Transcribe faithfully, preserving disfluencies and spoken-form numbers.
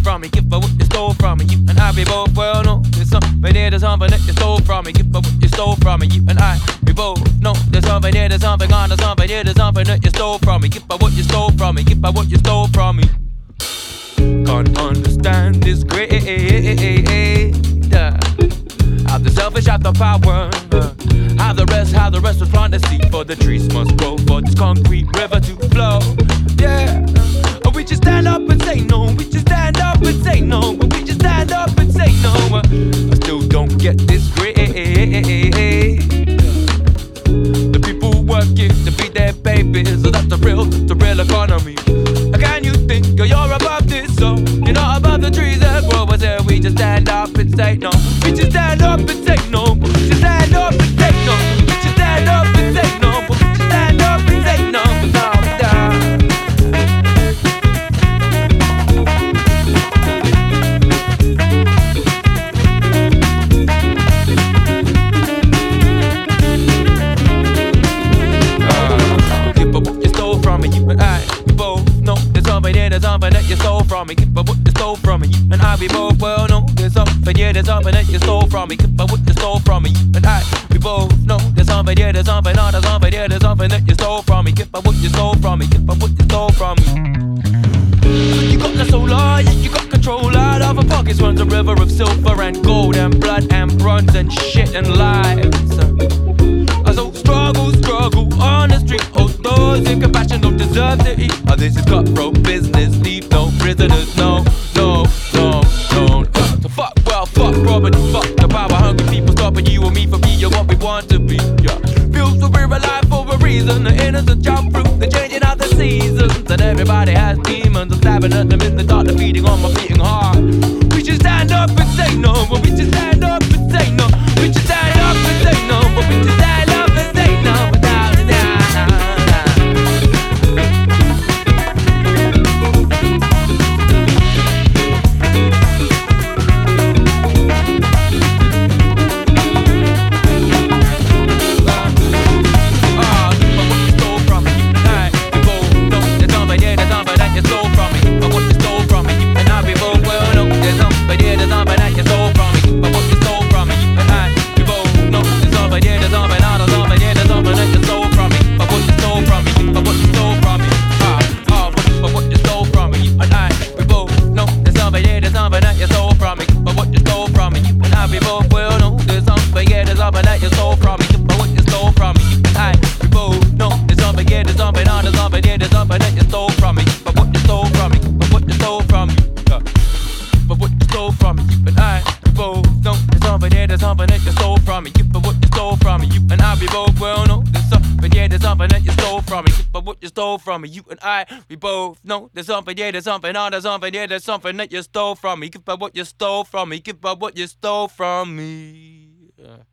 from me. Give back what you stole from me. You and I, we both well know there's something there, there's something that you stole from me. Give back what you stole from me. You and I, we both know there's something there, there's something on, there's something there, there's something that you stole from me. Give back what you stole from me. Give back what you stole from me. Can't understand this great. Have the selfish, have the power. Have the rest, have the rest was plant the seed. For the trees must grow, for this concrete river to flow. Yeah, we just stand up and say no. We just stand up and say no. We just stand up and say no. I still don't get this great. The people working to feed their babies, so that's the real, the real economy. Can you think you're above this? So you're not above the trees that grow. I said we just stand up and say no. We just stand up and say no. We just stand up and say no. We just stand up and say no. We just stand up and say no. No, give up what you stole from me, you and I, we both know there's something there, there's something that you stole from me. Give up what you stole from me, you and I, we both well know there's something yeah, there's something that you stole from me. Give up what you stole from me, you and I, we both know there's something yeah, there's something no, there's something yeah, there's something that you stole from me. Give up what you stole from me, give up what you stole from me. You got the solar, yeah, you got control. Out of our pockets runs a river of silver and gold and blood and bronze and shit and lives. So struggle, struggle on the street. Oh, those in compassion don't deserve to eat. Oh, this is cutthroat business. Leave no prisoners. No, no, no, no. Uh, so fuck, well, fuck Robert. Fuck the power hungry people stopping you and me from being what we want to be. Yeah, feels so we're alive for a reason. The innocent jump through the changing of the seasons. And everybody has demons. I'm stabbing at them in the dark. They're feeding on my beating heart. We should stand up and say no. But we just stand up and say no. We should stand up and say no. But we just stand up and say no. Without a doubt. From me, you and I, we both know there's something, yeah, there's something, oh, there's something, yeah, there's something that you stole from me. Give back what you stole from me. Give back what you stole from me. Yeah.